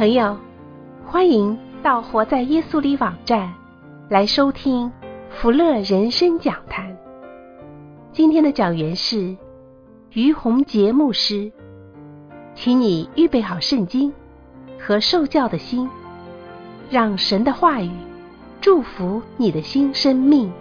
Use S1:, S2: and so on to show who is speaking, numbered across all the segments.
S1: 朋友，欢迎到活在耶稣里网站来收听福乐人生讲坛。今天的讲员是于洪杰牧师，请你预备好圣经和受教的心，让神的话语祝福你的新生命。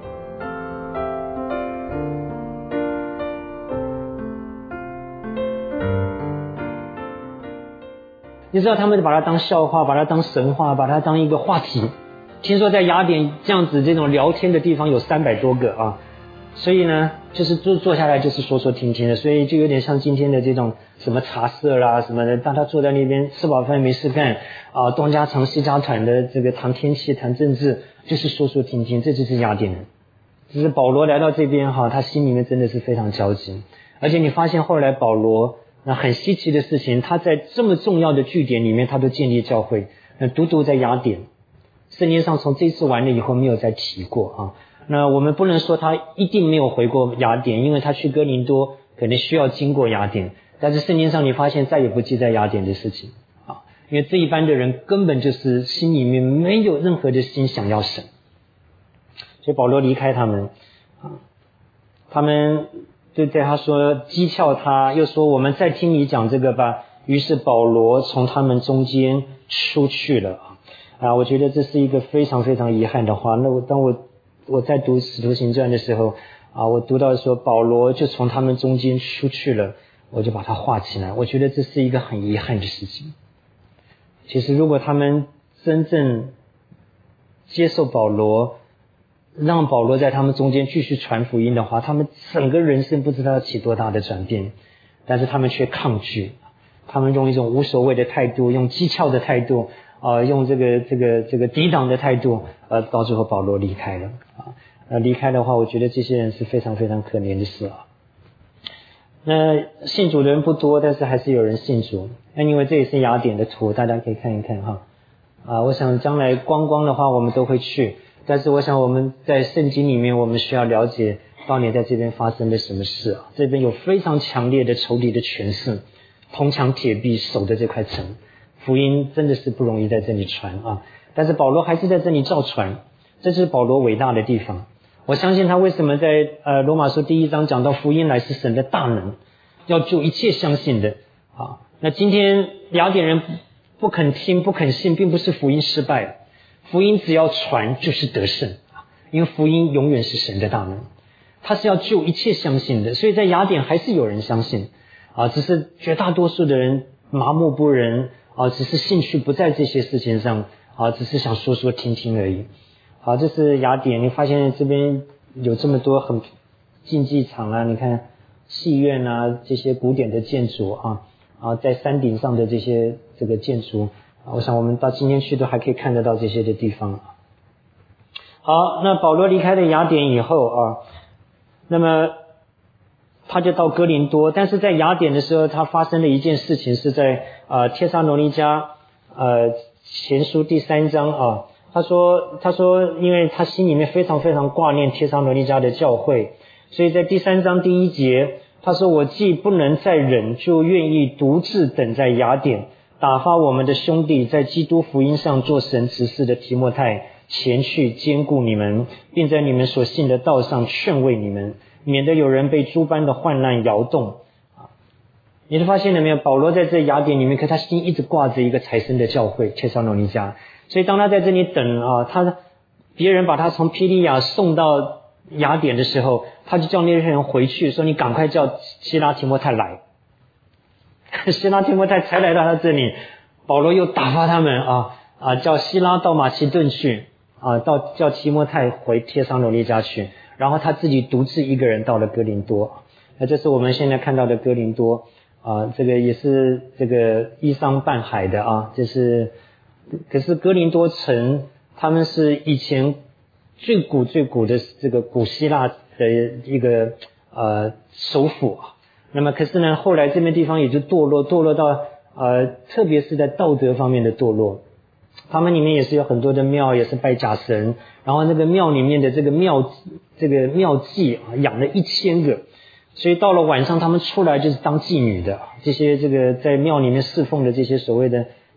S2: 你知道他们把它当笑话，把它当神话，把它当一个话题。听说在雅典这样子这种聊天的地方有300多个啊，所以呢就是坐下来就是说说听听的，所以就有点像今天的这种什么茶社啦什么的，大家坐在那边吃饱饭没事干啊，东家长西家短的这个谈天气谈政治，就是说说听听，这就是雅典人。只是保罗来到这边哈，他心里面真的是非常焦急，而且你发现后来保罗那很稀奇的事情，他在这么重要的据点里面他都建立教会，独独在雅典圣经上从这次完了以后没有再提过啊。那我们不能说他一定没有回过雅典，因为他去哥林多可能需要经过雅典，但是圣经上你发现再也不记在雅典的事情啊，因为这一般的人根本就是心里面没有任何的心想要神，所以保罗离开他们啊，他们就对他说讥诮他，又说我们再听你讲这个吧。于是保罗从他们中间出去了啊，我觉得这是一个非常非常遗憾的话。那当我在读使徒行传的时候啊，我读到说保罗就从他们中间出去了，我就把它画起来。我觉得这是一个很遗憾的事情。其实如果他们真正接受保罗，让保罗在他们中间继续传福音的话，他们整个人生不知道要起多大的转变，但是他们却抗拒，他们用一种无所谓的态度，用讥诮的态度用这个抵挡的态度到最后保罗离开了离开的话，我觉得这些人是非常非常可怜的事啊。那信主的人不多，但是还是有人信主。因为这也是雅典的图，大家可以看一看我想将来观光的话我们都会去，但是我想我们在圣经里面我们需要了解到底在这边发生了什么事啊。这边有非常强烈的仇敌的权势，铜墙铁壁守着这块城，福音真的是不容易在这里传但是保罗还是在这里照传，这是保罗伟大的地方。我相信他为什么在罗马书第1章讲到福音乃是神的大能，要救一切相信的那今天雅典人不肯听不肯信，并不是福音失败了，福音只要传就是得胜因为福音永远是神的大能，他是要救一切相信的。所以在雅典还是有人相信只是绝大多数的人麻木不仁只是兴趣不在这些事情上只是想说说听听而已这是雅典。你发现这边有这么多很竞技场你看戏院这些古典的建筑在山顶上的这个建筑我想我们到今天去都还可以看得到这些的地方好，那保罗离开了雅典以后那么他就到哥林多，但是在雅典的时候他发生了一件事情，是在帖撒罗尼迦前书第3章他说因为他心里面非常非常挂念帖撒罗尼迦的教会，所以在第3章第1节他说我既不能再忍，就愿意独自等在雅典，打发我们的兄弟在基督福音上做神执事的提摩太前去兼顾你们，并在你们所信的道上劝慰你们，免得有人被诸般的患难摇动你就发现了没有，保罗在这雅典里面，可他心一直挂着一个才生的教会帖撒罗尼迦。所以当他在这里等别人把他从庇利亚送到雅典的时候，他就叫那些人回去，说你赶快叫希拉提摩太来希拉提摩太才来到他这里，保罗又打发他们叫希拉到马其顿去叫提摩太回帖撒罗尼迦去，然后他自己独自一个人到了哥林多。那这是我们现在看到的哥林多这个也是这个依山傍海的可是哥林多城他们是以前最古的这个古希腊的一个首府那么可是呢后来这边地方也就堕落到特别是在道德方面的堕落，他们里面也是有很多的庙，也是拜假神，然后那个庙里面的这个庙妓养了1000个，所以到了晚上他们出来就是当妓女的，这些这个在庙里面侍奉的这些所谓的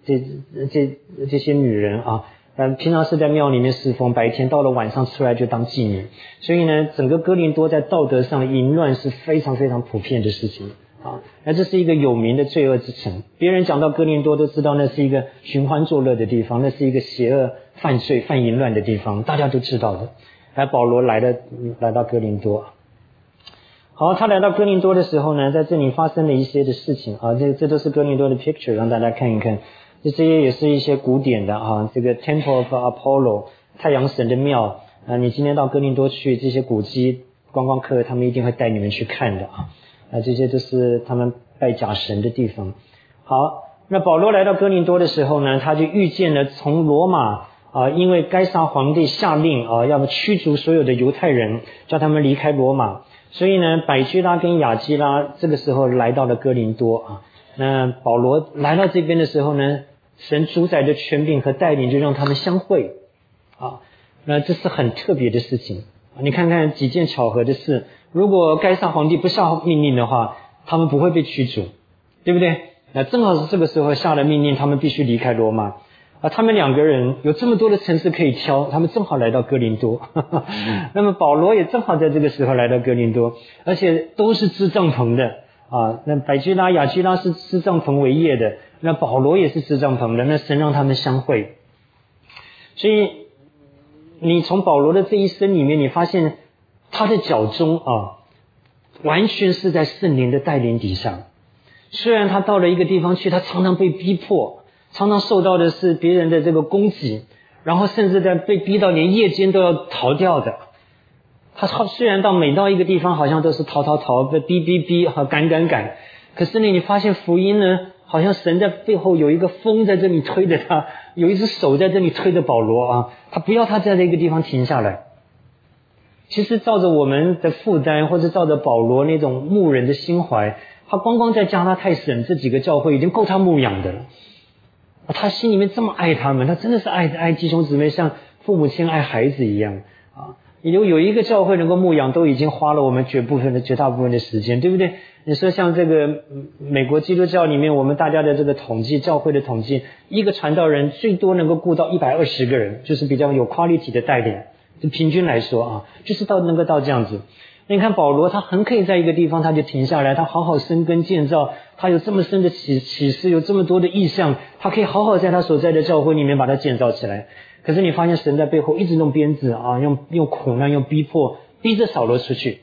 S2: 这些女人啊，平常是在庙里面侍奉，白天到了晚上出来就当妓女，所以呢，整个哥林多在道德上淫乱是非常非常普遍的事情啊。那这是一个有名的罪恶之城，别人讲到哥林多都知道那是一个寻欢作乐的地方，那是一个邪恶犯罪犯淫乱的地方，大家都知道的。而保罗来到哥林多，好，他来到哥林多的时候呢，在这里发生了一些的事情啊，这都是哥林多的 picture， 让大家看一看。这些也是一些古典的啊，这个 Temple of Apollo 太阳神的庙啊，你今天到哥林多去，这些古迹观光客他们一定会带你们去看的啊，这些都是他们拜假神的地方。好，那保罗来到哥林多的时候呢，他就遇见了从罗马因为该撒皇帝下令要驱逐所有的犹太人，叫他们离开罗马，所以呢，百基拉跟亚基拉这个时候来到了哥林多啊。那保罗来到这边的时候呢，神主宰的权柄和带领就让他们相会啊，那这是很特别的事情。你看看几件巧合的事，如果该撒皇帝不下命令的话，他们不会被驱逐，对不对？那正好是这个时候下了命令，他们必须离开罗马他们两个人有这么多的城市可以挑，他们正好来到哥林多那么保罗也正好在这个时候来到哥林多，而且都是支帐篷的那百基拉亚基拉是支帐篷为业的，那保罗也是支帐篷的，那神让他们相会。所以你从保罗的这一生里面，你发现他的脚中完全是在圣灵的带领底下。虽然他到了一个地方去，他常常被逼迫，常常受到的是别人的这个攻击，然后甚至在被逼到连夜间都要逃掉的。他虽然每到一个地方好像都是逃，被逼赶，可是呢，你发现福音呢，好像神在背后有一个风在这里推着他，有一只手在这里推着保罗他不要他在这个地方停下来。其实照着我们的负担，或者照着保罗那种牧人的心怀，他光在加拉太省这几个教会已经够他牧养的了。他心里面这么爱他们，他真的是爱弟兄姊妹，像父母亲爱孩子一样有一个教会能够牧养，都已经花了我们绝大部分的时间，对不对？你说像这个美国基督教里面，我们大家的这个统计，教会的统计，一个传道人最多能够顾到120个人，就是比较有 quality 的带领，就平均来说就是能够到这样子。你看保罗他很可以在一个地方他就停下来，他好好生根建造，他有这么深的启示，有这么多的意象，他可以好好在他所在的教会里面把它建造起来。可是你发现神在背后一直用鞭子用苦难，用逼迫，逼着保罗出去。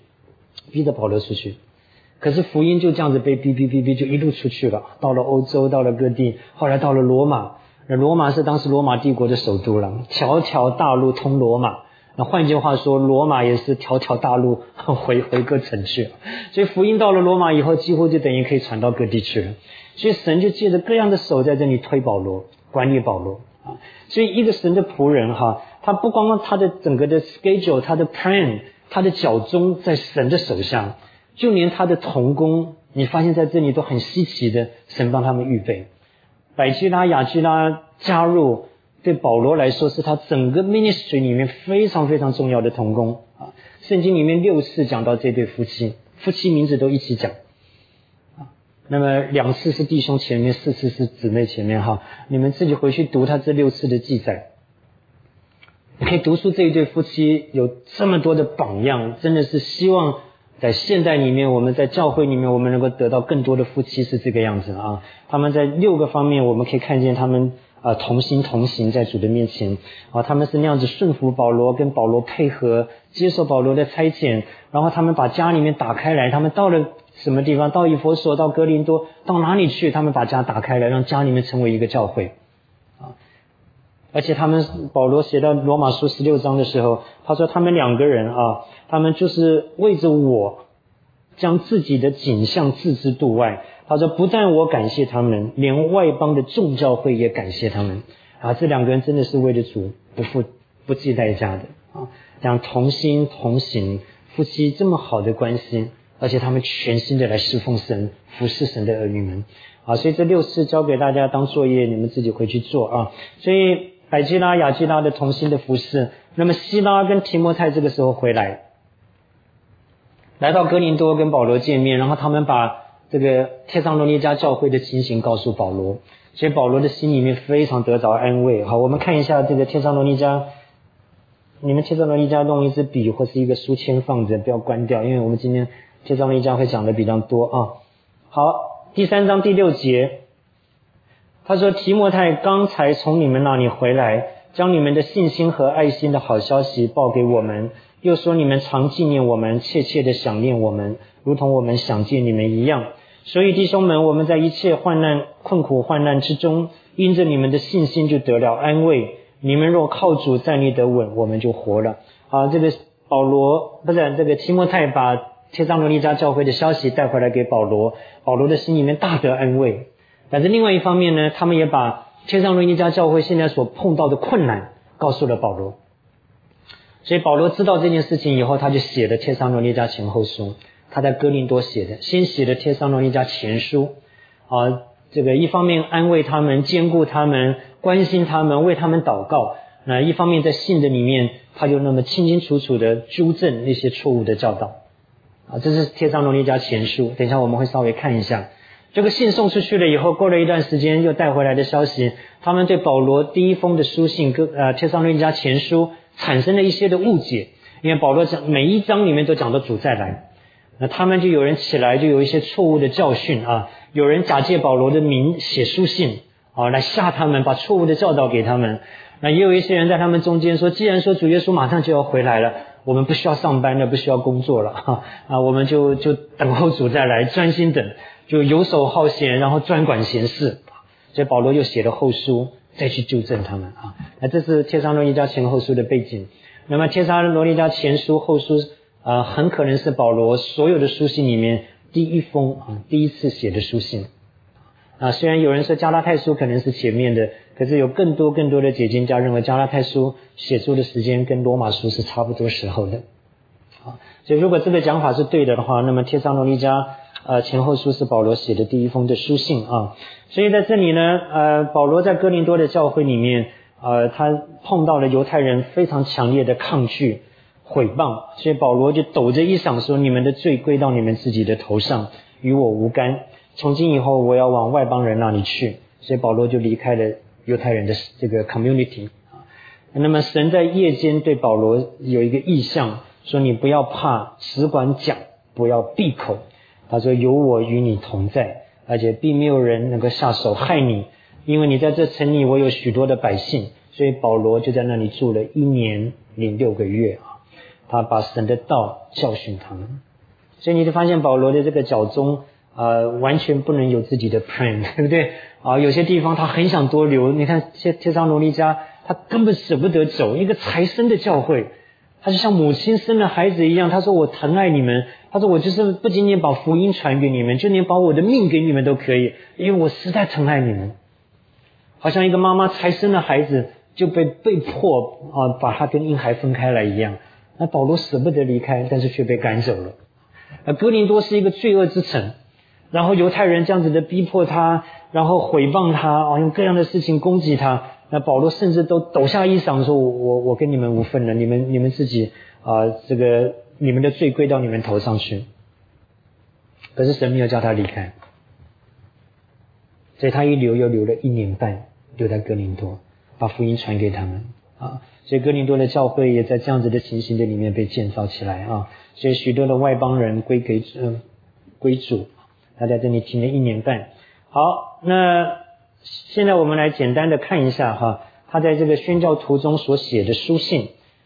S2: 可是福音就这样子被逼就一路出去了，到了欧洲，到了各地，后来到了罗马。罗马是当时罗马帝国的首都了，条条大路通罗马。那换句话说，罗马也是条条大路回各城去了。所以福音到了罗马以后，几乎就等于可以传到各地去了。所以神就借着各样的手在这里推保罗，管理保罗所以一个神的仆人他不光他的整个的 schedule， 他的 plan， 他的脚中在神的手下，就连他的同工，你发现在这里都很稀奇的，神帮他们预备。百基拉亚基拉加入，对保罗来说是他整个 ministry 里面非常非常重要的同工圣经里面6次讲到这对夫妻名字都一起讲那么2次是弟兄前面，4次是姊妹前面你们自己回去读他这6次的记载，你可以读出这一对夫妻有这么多的榜样，真的是希望在现代里面，我们在教会里面，我们能够得到更多的夫妻是这个样子他们在6个方面我们可以看见他们同心同行在主的面前他们是那样子顺服保罗，跟保罗配合，接受保罗的差遣，然后他们把家里面打开来，他们到了什么地方，到以弗所，到哥林多，到哪里去，他们把家打开来，让家里面成为一个教会而且保罗写到罗马书16章的时候，他说他们2个人他们就是为着我将自己的景象置之度外。他说不但我感谢他们，连外邦的众教会也感谢他们这2个人真的是为了主不计代价的这样同心同行，夫妻这么好的关系，而且他们全心的来侍奉神，服侍神的儿女们所以这6次交给大家当作业，你们自己回去做所以百基拉亚基拉的同心的服侍，那么希拉跟提摩太这个时候回来到哥林多跟保罗见面，然后他们把这个帖撒罗尼迦教会的情形告诉保罗， 所以保罗的心里面非常得着安慰。好，我们看一下这个帖撒罗尼迦，你们帖撒罗尼迦弄一支笔或是一个书签放着，不要关掉，因为我们今天帖撒罗尼迦会讲的比较多啊。好，第3章第6节，他说提摩太刚才从你们那里回来，将你们的信心和爱心的好消息报给我们，又说你们常纪念我们，切切的想念我们，如同我们想见你们一样。所以弟兄们，我们在一切困苦患难之中，因着你们的信心就得了安慰。你们若靠主站立得稳，我们就活了。好，这个提摩太把帖撒罗尼迦教会的消息带回来给保罗，保罗的心里面大得安慰。但是另外一方面呢，他们也把帖撒罗尼迦教会现在所碰到的困难告诉了保罗。所以保罗知道这件事情以后，他就写了帖撒罗尼迦前后书。他在哥林多写的，先写了帖撒罗尼迦前书，这个一方面安慰他们，兼顾他们，关心他们，为他们祷告。那一方面在信的里面，他就那么清清楚楚的纠正那些错误的教导。这是帖撒罗尼迦前书，等一下我们会稍微看一下。这个信送出去了以后，过了一段时间又带回来的消息，他们对保罗第一封的书信帖撒罗尼迦前书产生了一些的误解，因为保罗讲每一章里面都讲到主再来。那他们就有人起来，就有一些错误的教训有人假借保罗的名写书信来吓他们，把错误的教导给他们。那也有一些人在他们中间说，既然说主耶稣马上就要回来了，我们不需要上班了，不需要工作了我们就等候主再来，专心等，就游手好闲，然后专管闲事。所以保罗又写了后书，再去纠正他们那这是帖撒罗尼迦前后书的背景。那么帖撒罗尼迦前书后书很可能是保罗所有的书信里面第一次写的书信虽然有人说加拉太书可能是前面的，可是有更多的解经家认为加拉太书写作的时间跟罗马书是差不多时候的所以如果这个讲法是对的话，那么帖撒罗尼迦前后书是保罗写的第一封的书信所以在这里呢保罗在哥林多的教会里面他碰到了犹太人非常强烈的抗拒毁谤，所以保罗就抖着衣裳说，你们的罪归到你们自己的头上，与我无干，从今以后我要往外邦人那里去。所以保罗就离开了犹太人的这个 community 那么神在夜间对保罗有一个意象，说你不要怕，只管讲，不要闭口。他说有我与你同在，而且并没有人能够下手害你，因为你在这城里我有许多的百姓。所以保罗就在那里住了1年零6个月他把神的道教训他们。所以你就发现保罗的这个脚中完全不能有自己的 plan， 对不对有些地方他很想多留，你看帖撒罗尼迦他根本舍不得走，一个才生的教会，他就像母亲生了孩子一样，他说我疼爱你们，他说我就是不仅仅把福音传给你们，就连把我的命给你们都可以，因为我实在疼爱你们。好像一个妈妈才生了孩子就被迫把他跟婴孩分开来一样。那保罗舍不得离开，但是却被赶走了。哥林多是一个罪恶之城，然后犹太人这样子的逼迫他，然后毁谤他用各样的事情攻击他。那保罗甚至都抖下衣裳说我跟你们无分了，你们自己这个你们的罪归到你们头上去。可是神没有叫他离开，所以他一留又留了1年半，留在哥林多，把福音传给他们所以哥林多的教会也在这样子的情形的里面被建造起来所以许多的外邦人归主。他在这里停了1年半。好，那现在我们来简单的看一下他在这个宣教途中所写的书信。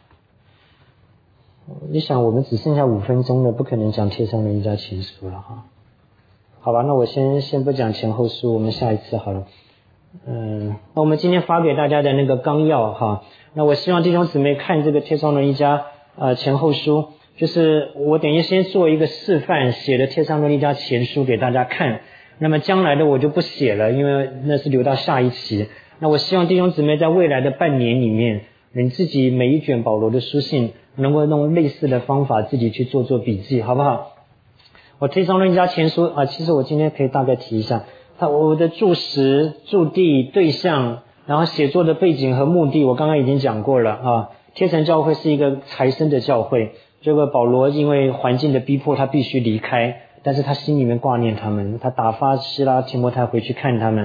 S2: 你想我们只剩下5分钟了，不可能讲帖撒罗尼迦前书了好吧，那我先不讲前后书，我们下一次好了。那我们今天发给大家的那个纲要那我希望弟兄姊妹看这个帖撒罗尼迦前后书，就是我等于先做一个示范，写的帖撒罗尼迦前书给大家看。那么将来的我就不写了，因为那是留到下一期。那我希望弟兄姊妹在未来的半年里面，你自己每一卷保罗的书信能够用类似的方法自己去做笔记，好不好？我帖撒罗尼迦前书其实我今天可以大概提一下我的注释、注地、对象，然后写作的背景和目的我刚刚已经讲过了帖城教会是一个才生的教会，这个保罗因为环境的逼迫他必须离开，但是他心里面挂念他们，他打发希拉提摩太回去看他们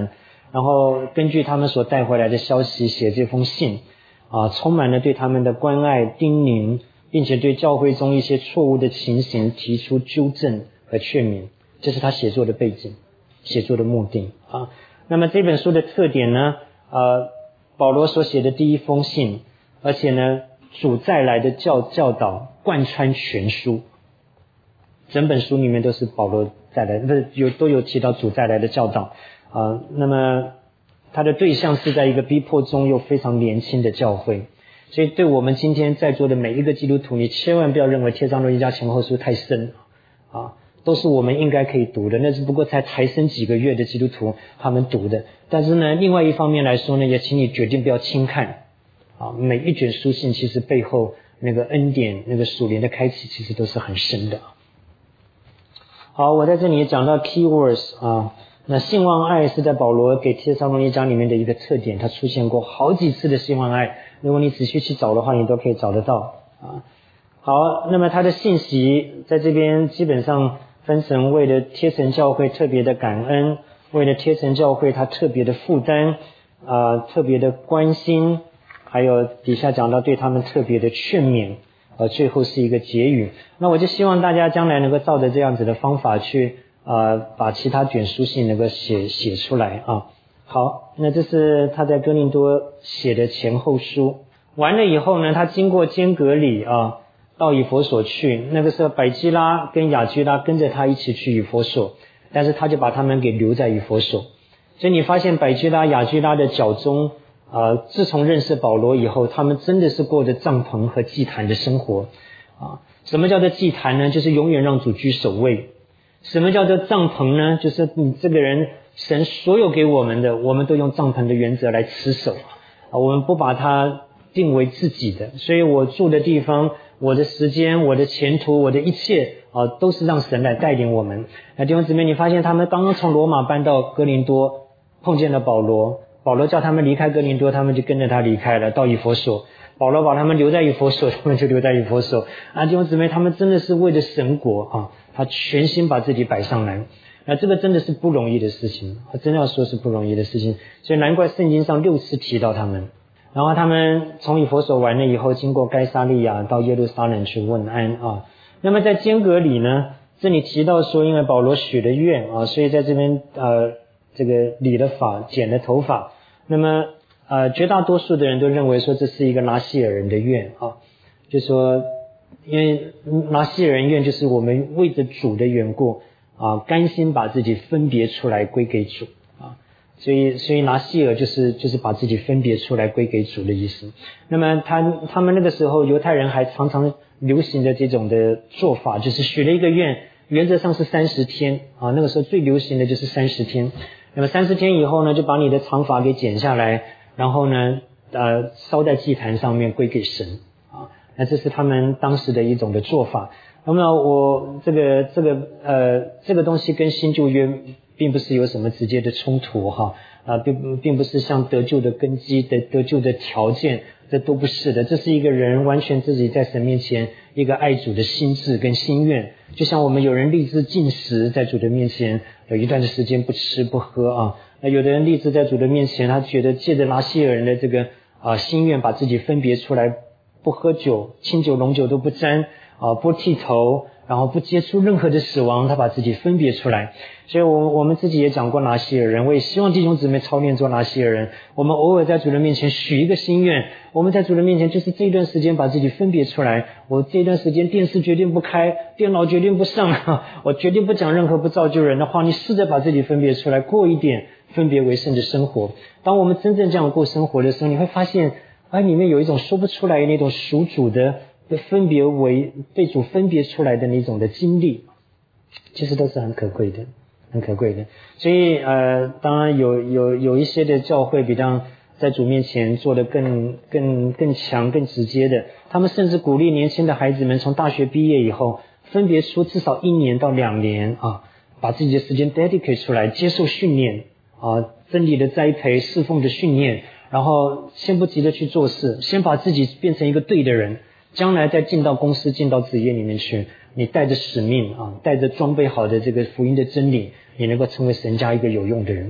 S2: 然后根据他们所带回来的消息写这封信充满了对他们的关爱叮咛，并且对教会中一些错误的情形提出纠正和劝勉。这是他写作的背景，写作的目的那么这本书的特点呢，保罗所写的第一封信，而且呢主再来的教导贯穿全书，整本书里面都是保罗再来都有提到主再来的教导那么他的对象是在一个逼迫中又非常年轻的教会，所以对我们今天在座的每一个基督徒，你千万不要认为帖撒罗尼迦前后书太深都是我们应该可以读的，那只不过才抬升几个月的基督徒他们读的。但是呢，另外一方面来说呢，也请你决定不要轻看每一卷书信其实背后那个恩典那个属灵的开启其实都是很深的。好，我在这里讲到 keywords那信望爱是在保罗给帖撒罗尼迦里面的一个特点，它出现过好几次的信望爱，如果你仔细去找的话你都可以找得到好，那么它的信息在这边基本上分成为了帖神教会特别的感恩，为了帖神教会他特别的负担特别的关心，还有底下讲到对他们特别的劝勉最后是一个结语。那我就希望大家将来能够照着这样子的方法去把其他卷书信能够写出来好，那这是他在哥林多写的前后书。完了以后呢，他经过坚革哩到以弗所去，那个时候百基拉跟雅居拉跟着他一起去以弗所，但是他就把他们给留在以弗所。所以你发现百基拉雅居拉的脚中自从认识保罗以后，他们真的是过着帐篷和祭坛的生活什么叫做祭坛呢？就是永远让主居首位。什么叫做帐篷呢？就是你这个人神所有给我们的，我们都用帐篷的原则来持守我们不把它定为自己的。所以我住的地方，我的时间，我的前途，我的一切都是让神来带领我们。那弟兄姊妹，你发现他们刚刚从罗马搬到哥林多，碰见了保罗叫他们离开哥林多，他们就跟着他离开了，到以弗所。保罗把他们留在以弗所，他们就留在以弗所弟兄姊妹，他们真的是为了神国他全心把自己摆上来。那这个真的是不容易的事情，真要说是不容易的事情，所以难怪圣经上6次提到他们。然后他们从以弗所完了以后，经过该撒利亚到耶路撒冷去问安那么在坚革哩呢，这里提到说因为保罗许了愿所以在这边这个理了发，剪了头发。那么绝大多数的人都认为说这是一个拿细尔人的愿就说因为拿细尔人愿就是我们为着主的缘故甘心把自己分别出来归给主所以拿细尔就是把自己分别出来归给主的意思。那么他们那个时候犹太人还常常流行的这种的做法，就是许了一个愿，原则上是30天那个时候最流行的就是30天。那么30天以后呢，就把你的长发给剪下来，然后呢烧在祭坛上面归给神那这是他们当时的一种的做法。那么我这个东西跟新旧约并不是有什么直接的冲突并不是像得救的根基得救的条件，这都不是的。这是一个人完全自己在神面前一个爱主的心志跟心愿。就像我们有人立志禁食，在主的面前有一段的时间不吃不喝那有的人立志在主的面前，他觉得借着拿细尔人的这个心愿，把自己分别出来，不喝酒，清酒浓酒都不沾不剃头，然后不接触任何的死亡，他把自己分别出来。所以我们自己也讲过拿细尔人，我也希望弟兄姊妹操练做拿细尔人。我们偶尔在主的面前许一个心愿，我们在主的面前就是这一段时间把自己分别出来，我这一段时间电视决定不开，电脑决定不上我决定不讲任何不造就人的话。你试着把自己分别出来，过一点分别为圣的生活。当我们真正这样过生活的时候，你会发现里面有一种说不出来的那种属主的分别为被主分别出来的那种的经历，其实都是很可贵的，很可贵的。所以当然有一些的教会比较在主面前做得更强更直接的，他们甚至鼓励年轻的孩子们从大学毕业以后分别出至少1年到2年把自己的时间 dedicate 出来，接受训练真理的栽培，侍奉的训练，然后先不急着去做事，先把自己变成一个对的人，将来再进到公司进到职业里面去，你带着使命带着装备好的这个福音的真理，你能够成为神家一个有用的人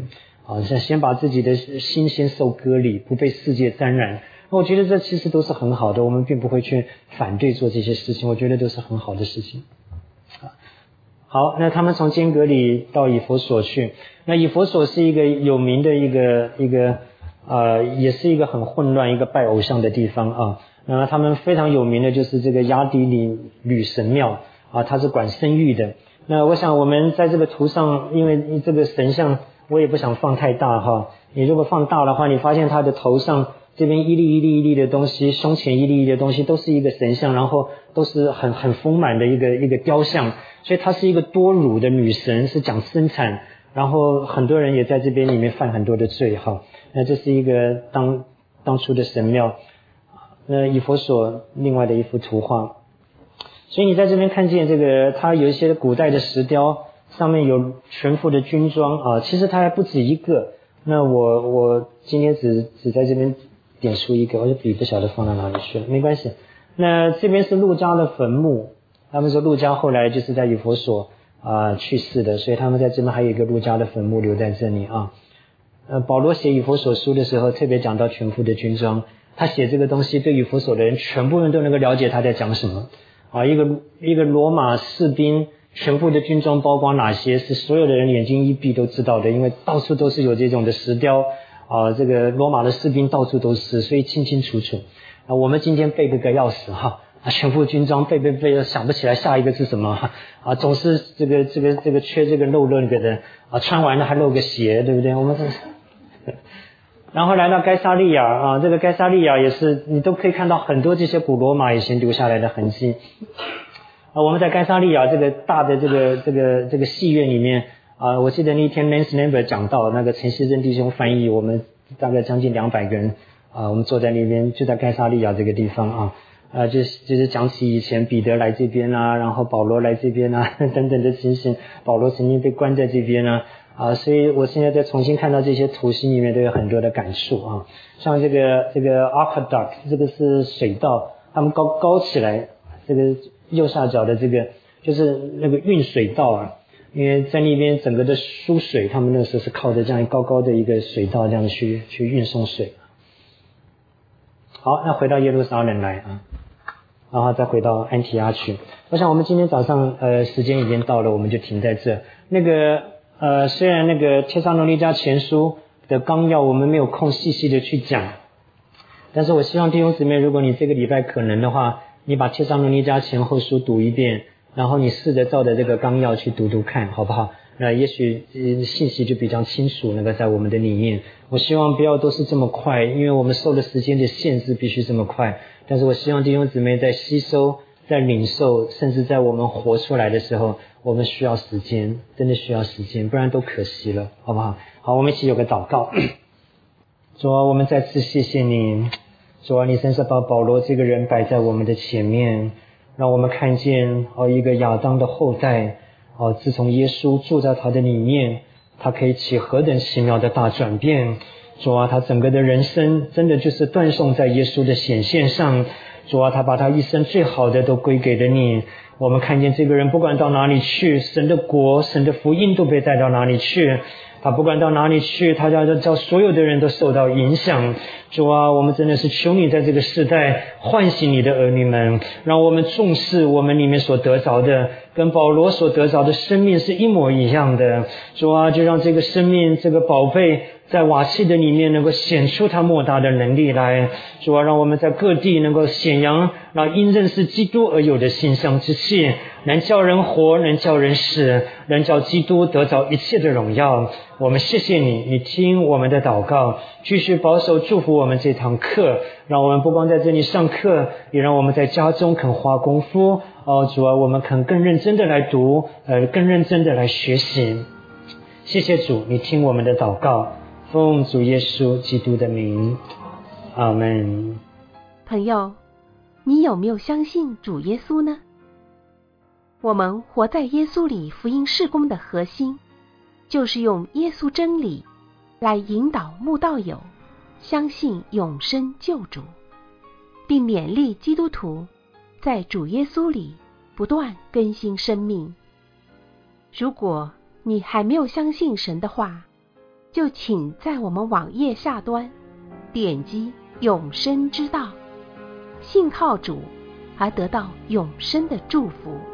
S2: 先把自己的心先受割礼，不被世界沾染。我觉得这其实都是很好的，我们并不会去反对做这些事情，我觉得都是很好的事情。好，那他们从坚革里到以弗所去，那以弗所是一个有名的一个也是一个很混乱一个拜偶像的地方啊。那他们非常有名的就是这个亚底里女神庙啊，它是管生育的。那我想我们在这个图上，因为这个神像我也不想放太大哈，你如果放大的话，你发现他的头上这边一粒一粒一粒的东西，胸前一粒一粒的东西，都是一个神像，然后都是很丰满的一个雕像，所以它是一个多乳的女神，是讲生产，然后很多人也在这边里面犯很多的罪哈。那这是一个当初的神庙。那以弗所另外的一幅图画，所以你在这边看见这个，它有一些古代的石雕，上面有全副的军装啊，其实它还不止一个。那我今天只在这边点出一个，我的笔不晓得放到哪里去了，没关系。那这边是路加的坟墓，他们说路加后来就是在以弗所去世的，所以他们在这边还有一个路加的坟墓留在这里啊。保罗写以弗所书的时候特别讲到全副的军装，他写这个东西对以弗所的人全部人都能够了解他在讲什么啊。一个罗马士兵全副的军装包括哪些，是所有的人眼睛一闭都知道的，因为到处都是有这种的石雕啊，这个罗马的士兵到处都是，所以清清楚楚。我们今天背个要死哈，全副军装背想不起来下一个是什么啊，总是这个缺这个漏那个的啊，穿完了还露个鞋，对不对？我们然后来到该撒利亚啊，这个该撒利亚也是你都可以看到很多这些古罗马以前留下来的痕迹啊。我们在该撒利亚这个大的这个戏院里面啊，我记得那一天 Lance Lambert 讲到那个陈锡珍弟兄翻译，我们大概将近200个人啊，我们坐在那边就在该撒利亚这个地方啊，就是讲起以前彼得来这边啊，然后保罗来这边啊等等的情形，保罗曾经被关在这边啊，所以我现在再重新看到这些图，心里面都有很多的感触啊。像这个 aqueduct， 这个是水道，他们高起来，这个右下角的这个就是那个运水道啊，因为在那边整个的输水，他们那时候是靠着这样高高的一个水道这样去运送水。好，那回到耶路撒冷来然后再回到安提阿去。我想我们今天早上时间已经到了，我们就停在这。那个虽然那个帖撒罗尼迦前书的纲要我们没有空细细的去讲，但是我希望弟兄姊妹，如果你这个礼拜可能的话，你把帖撒罗尼迦前后书读一遍，然后你试着照着这个纲要去读看，好不好？那也许信息就比较清楚，那个在我们的里面。我希望不要都是这么快，因为我们受了时间的限制，必须这么快。但是我希望弟兄姊妹在吸收、在领受，甚至在我们活出来的时候，我们需要时间，真的需要时间，不然都可惜了，好不好？好，我们一起有个祷告。主啊，我们再次谢谢你，主啊，你真是把保罗这个人摆在我们的前面，让我们看见一个亚当的后代自从耶稣住在他的里面，他可以起何等奇妙的大转变。主啊，他整个的人生真的就是断送在耶稣的显现上。主啊，他把他一生最好的都归给了你。我们看见这个人不管到哪里去，神的国、神的福音都被带到哪里去。他不管到哪里去，他叫所有的人都受到影响。主啊，我们真的是求你在这个时代唤醒你的儿女们，让我们重视我们里面所得着的，跟保罗所得着的生命是一模一样的。主啊，就让这个生命，这个宝贝在瓦器的里面能够显出他莫大的能力来。主啊，让我们在各地能够显扬那因认识基督而有的馨香之气，能叫人活，能叫人死，能叫基督得着一切的荣耀。我们谢谢你，你听我们的祷告，继续保守祝福我们这堂课，让我们不光在这里上课，也让我们在家中肯花功夫。主啊，我们肯更认真的来读，更认真的来学习。谢谢主，你听我们的祷告，奉主耶稣基督的名，阿们。
S1: 朋友，你有没有相信主耶稣呢？我们活在耶稣里福音事工的核心，就是用耶稣真理来引导慕道友相信永生救主，并勉励基督徒在主耶稣里不断更新生命。如果你还没有相信神的话， 就请在我们网页下端点击永生之道，信靠主而得到永生的祝福。